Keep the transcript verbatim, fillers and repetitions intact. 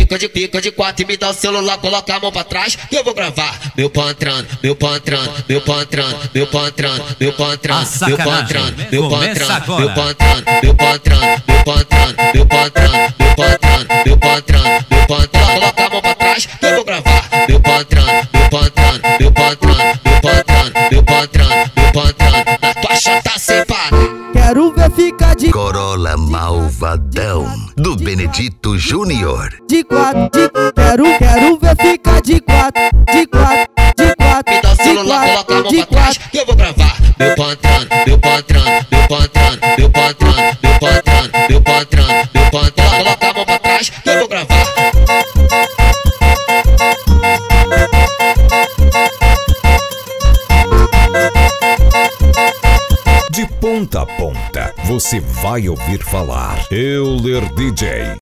fica de fica de quatro e me dá o celular, coloca a mão pra trás que eu vou gravar. Meu pau entrando, meu pau entrando, meu pau entrando, meu pau entrando, meu pau entrando, meu pau entrando, meu pau entrando, meu pau entrando, meu pau entrando, meu pau entrando, meu pau entrando, meu pau entrando, meu pau entrando, meu pau entrando, coloca a mão pra trás que eu vou gravar. Meu pau entrando, meu pau entrando, meu pau entrando, meu pau entrando, meu pau entrando, meu pau entrando, na tua chata sem parar. Quero ver ficar de Corolla Malvadão do Benedito Júnior. de quatro, de quero, quero ver ficar de quatro, de quatro, de quatro. Me dá o celular, coloca a mão pra trás que eu vou gravar. Meu pau entrando, meu pau entrando, meu pau entrando, meu pau entrando, meu pau entrando, meu pau entrando, meu pau entrando, coloca a mão pra trás que eu vou gravar. De ponta a ponta, você vai ouvir falar Euler D J.